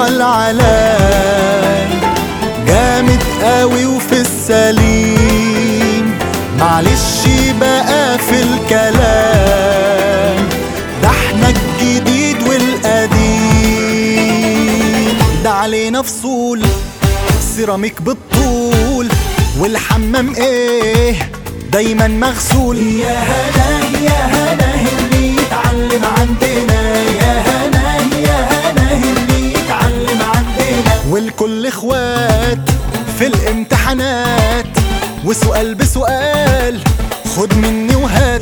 العلام، جامد قوي وفي السليم، معلش بقى في الكلام، ده احنا الجديد والقديم، ده علينا فصول سيراميك بالطول، والحمام ايه دايما مغسول. يا هنا يا هنا اللي يتعلم عندنا، يا هنا يا هنا اللي يتعلم عندنا، والكل اخوات في الامتحانات، وسؤال بسؤال خد مني وهات.